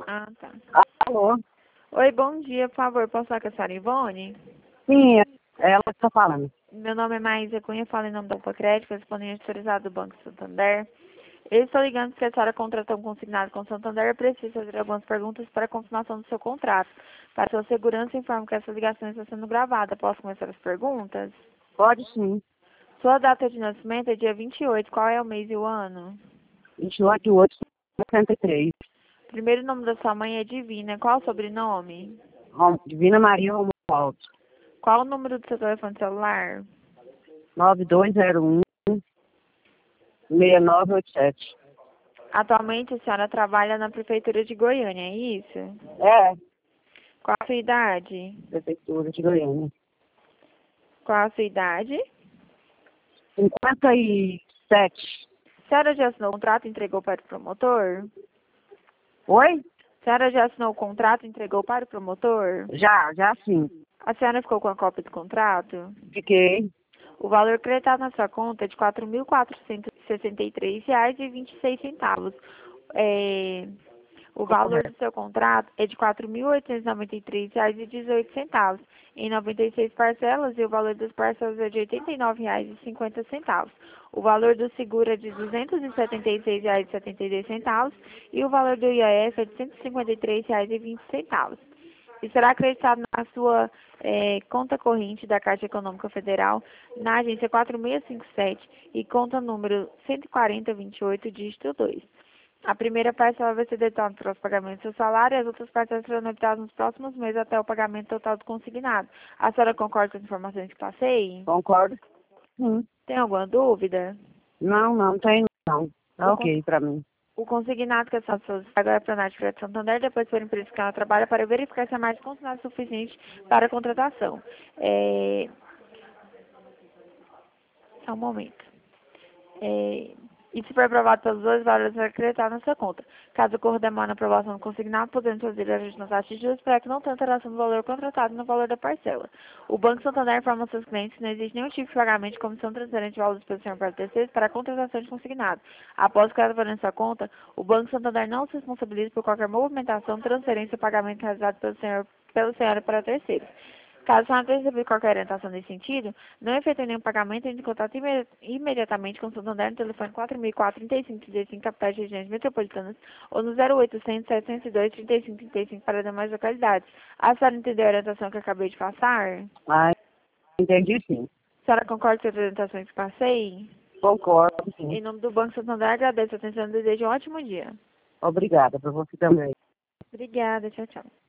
Ah, tá. Alô? Oi, bom dia, por favor, posso falar com a senhora Ivone? Sim, é ela que está falando. Meu nome é Maísa Cunha, falo em nome da Opa Crédito, respondente autorizado do Banco Santander. Eu estou ligando porque a senhora contratou um consignado com o Santander e precisa fazer algumas perguntas para a confirmação do seu contrato. Para sua segurança, informo que essa ligação está sendo gravada. Posso começar as perguntas? Pode sim. Sua data de nascimento é dia 28. Qual é o mês e o ano? 28 de 8 de 63. Primeiro nome da sua mãe é Divina. Qual o sobrenome? Divina Maria Romualdo. Qual o número do seu telefone celular? 9201 6987. Atualmente a senhora trabalha na Prefeitura de Goiânia, é isso? É, Qual a sua idade? Prefeitura de Goiânia. Qual a sua idade? 57. A senhora já assinou o contrato e entregou para o promotor? Oi? A senhora já assinou o contrato e entregou para o promotor? Já sim. A senhora ficou com a cópia do contrato? Fiquei. O valor creditado na sua conta é de R$ 4.463,26. O valor do seu contrato é de R$ 4.893,18 em 96 parcelas e o valor das parcelas é de R$ 89,50. O valor do seguro é de R$ 276,72 e o valor do IOF é de R$ 153,20. E será acreditado na sua conta corrente da Caixa Econômica Federal, na agência 4657 e conta número 14028, dígito 2. A primeira parcela vai ser debitada para os pagamentos do seu salário e as outras parcelas serão debitadas nos próximos meses até o pagamento total do consignado. A senhora concorda com as informações que passei? Concordo? Sim. Tem alguma dúvida? Não tem não. Tá O, con- ok pra mim. o consignado que a senhora solicitou agora é para a Nath Crédito Santander, depois for empresa que ela trabalha para verificar se a margem consignada é suficiente para a contratação. Só um momento. E se for aprovado pelos dois, valores serão acreditados na sua conta. Caso ocorra demora na aprovação do consignado, podemos fazer ajuste nas taxas de juros para que não tenha alteração do valor contratado no valor da parcela. O Banco Santander informa aos seus clientes que não existe nenhum tipo de pagamento de comissão transferente de valores pelo senhor para terceiros para a contratação de consignado. Após que valor em sua conta, o Banco Santander não se responsabiliza por qualquer movimentação, transferência ou pagamento realizado pelo senhor para terceiros. Caso a senhora receber qualquer orientação nesse sentido, não efetue nenhum pagamento, entre em contato imediatamente com o Santander no telefone 4004-3535, capitais de regiões metropolitanas, ou no 0800-702-3535 para demais localidades. A senhora entendeu a orientação que eu acabei de passar? Ah, entendi sim. A senhora concorda com as orientações que passei? Concordo sim. Em nome do Banco Santander, agradeço a atenção e desejo um ótimo dia. Obrigada pra você também. Obrigada, tchau, tchau.